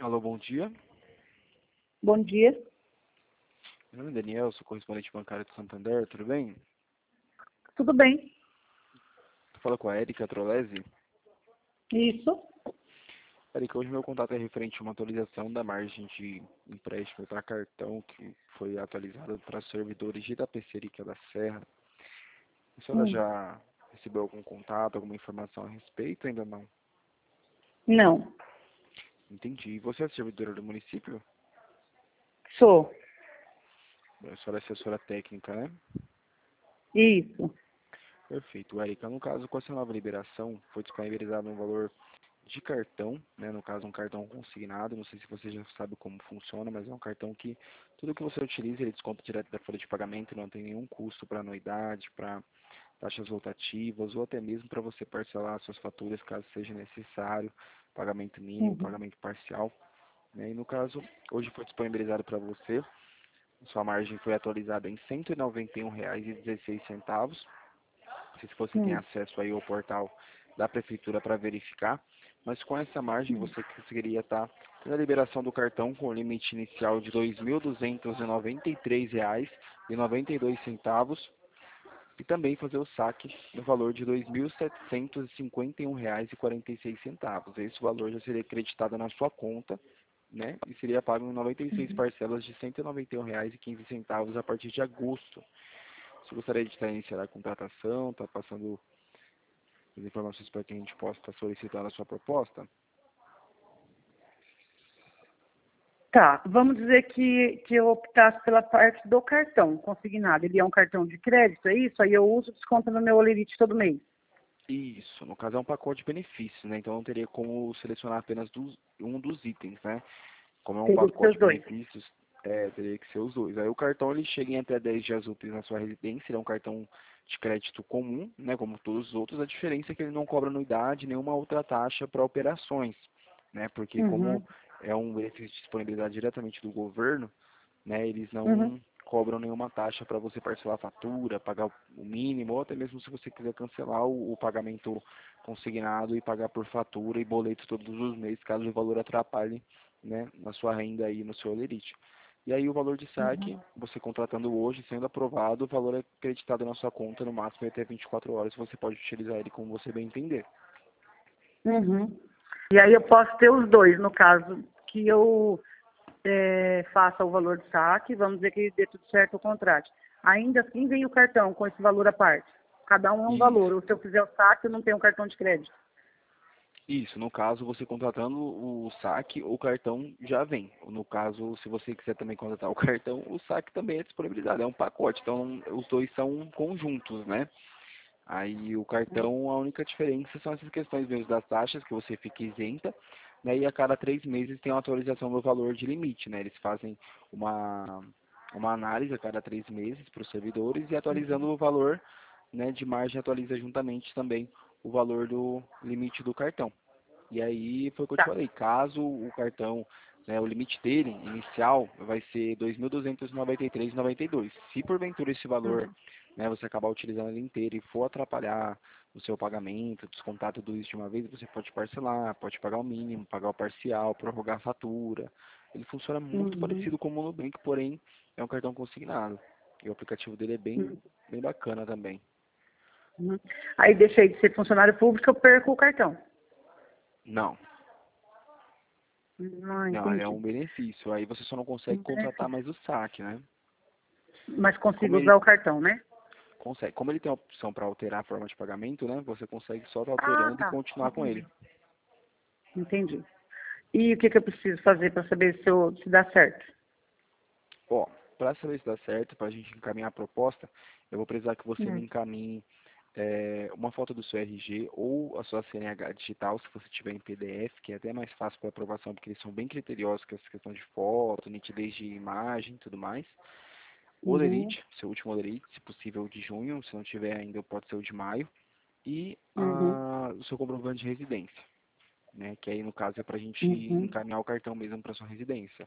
Alô, bom dia. Bom dia. Meu nome é Daniel, sou correspondente bancário de Santander, tudo bem? Tudo bem? Tu fala com a Erika Trolesi. Isso. Erika, hoje meu contato é referente a uma atualização da margem de empréstimo para cartão que foi atualizada para servidores de Itapecerica da Serra. A senhora Hum. já recebeu algum contato, alguma informação a respeito? Ainda não? Não. Entendi. Você é servidora do município? Sou. A senhora é assessora técnica, né? Isso. Perfeito. Erika, no caso, com essa nova liberação, foi disponibilizado um valor de cartão, né? No caso, um cartão consignado. Não sei se você já sabe como funciona, mas é um cartão que tudo que você utiliza, ele desconta direto da folha de pagamento, não tem nenhum custo para anuidade, para taxas rotativas ou até mesmo para você parcelar suas faturas, caso seja necessário, pagamento mínimo, Uhum. pagamento parcial, né? E no caso, hoje foi disponibilizado para você, sua margem foi atualizada em R$ 191,16. Não sei se você tem Hum. acesso aí ao portal da prefeitura para verificar, mas com essa margem você conseguiria estar tendo a liberação do cartão com o limite inicial de R$ 2.293,92 e também fazer o saque no valor de R$ 2.751,46. Esse valor já seria acreditado na sua conta, né? E seria pago em 96 parcelas de R$ 191,15 a partir de agosto. Você gostaria de estar iniciando a contratação, está passando as informações para que a gente possa estar solicitando a sua proposta? Tá. Vamos dizer que eu optasse pela parte do cartão consignado. Ele é um cartão de crédito, é isso? Aí eu uso, desconto no meu Olerite todo mês. Isso, no caso é um pacote de benefícios, né? Então não teria como selecionar apenas um dos itens, né? Como é um Teria que ser pacote os de dois. benefícios, teria que ser os dois. Aí o cartão ele chega em até 10 dias úteis na sua residência, ele é um cartão de crédito comum, né? Como todos os outros, a diferença é que ele não cobra anuidade, nenhuma outra taxa para operações, né? Porque como Uhum. é um benefício disponibilizado diretamente do governo, né? Eles Uhum. não cobram nenhuma taxa para você parcelar a fatura, pagar o mínimo, ou até mesmo se você quiser cancelar o pagamento consignado e pagar por fatura e boleto todos os meses, caso o valor atrapalhe, né, na sua renda aí no seu Olerite. E aí o valor de Uhum. saque, você contratando hoje, sendo aprovado, o valor é acreditado na sua conta no máximo até 24 horas, você pode utilizar ele como você bem entender. Uhum. E aí eu posso ter os dois, no caso que eu faça o valor de saque, vamos dizer que dê tudo certo o contrato. Ainda assim vem o cartão com esse valor à parte. Cada um é um valor. Isso. Ou se eu fizer o saque, eu não tenho um cartão de crédito. Isso, no caso, você contratando o saque, o cartão já vem. No caso, se você quiser também contratar o cartão, o saque também é disponibilizado, é um pacote. Então, os dois são conjuntos, né? Aí o cartão, a única diferença são essas questões mesmo das taxas, que você fica isenta, né? E a cada 3 meses tem uma atualização do valor de limite, né? Eles fazem uma, uma análise a cada 3 meses para os servidores e atualizando o valor, né, de margem atualiza juntamente também o valor do limite do cartão. E aí foi o que eu te Tá. falei, caso o cartão, né, o limite dele inicial vai ser 2.293,92. Se porventura esse valor, Uhum. né, você acabar utilizando ele inteiro e for atrapalhar o seu pagamento, descontar tudo isso de uma vez, você pode parcelar, pode pagar o mínimo, pagar o parcial, prorrogar a fatura. Ele funciona muito Uhum. parecido com o Nubank, porém é um cartão consignado. E o aplicativo dele é bem, Uhum. bem bacana também. Uhum. Aí deixei de ser funcionário público, eu perco o cartão. Não, não, ele é Entendi. um benefício. Aí você só não consegue Um contratar benefício. mais o saque, né? Mas Como consigo ele usar o cartão, né? consegue, como ele tem a opção para alterar a forma de pagamento, né? Você consegue só estar Ah, alterando e tá. continuar com ele. Entendi. Entendi. E o que eu preciso fazer para saber se dá certo? Ó, para saber se dá certo, para a gente encaminhar a proposta, eu vou precisar que você me Hum. encaminhe uma foto do seu RG ou a sua CNH digital, se você tiver em PDF, que é até mais fácil para aprovação, porque eles são bem criteriosos com essa questão de foto, nitidez de imagem e tudo mais. O Uhum. Olerite, seu último Olerite, se possível de junho, se não tiver ainda pode ser o de maio, e Uhum. o seu comprovante de residência, né? Que aí no caso é para a gente Uhum. encaminhar o cartão mesmo para sua residência.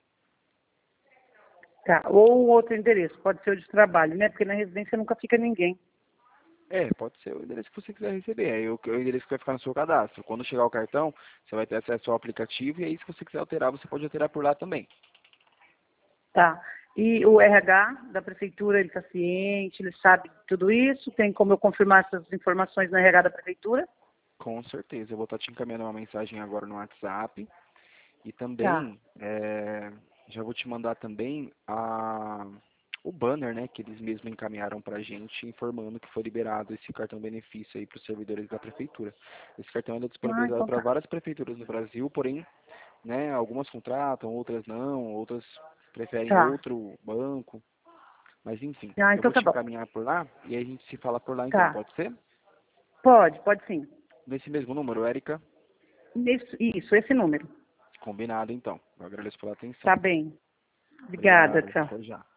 Tá. Ou outro endereço, pode ser o de trabalho, né? Porque na residência nunca fica ninguém. Pode ser o endereço que você quiser receber. Aí o endereço que vai ficar no seu cadastro. Quando chegar o cartão, você vai ter acesso ao aplicativo e aí se você quiser alterar, você pode alterar por lá também. Tá. E o RH da prefeitura, ele está ciente, ele sabe de tudo isso? Tem como eu confirmar essas informações no RH da prefeitura? Com certeza. Eu vou estar te encaminhando uma mensagem agora no WhatsApp. E Tá. também, já vou te mandar também o banner, né, que eles mesmos encaminharam para a gente, informando que foi liberado esse cartão benefício aí para os servidores da prefeitura. Esse cartão ele é Ah, disponibilizado então para tá. várias prefeituras no Brasil, porém, né, algumas contratam, outras não, outras preferem Tá. outro banco. Mas enfim, Ah, eu então vou tá te bom. encaminhar por lá e aí a gente se fala por lá então, Tá. pode ser? Pode sim. Nesse mesmo número, Érica? Isso, esse número. Combinado então. Eu agradeço pela atenção. Tá bem. Obrigada, Obrigado, tchau. até já.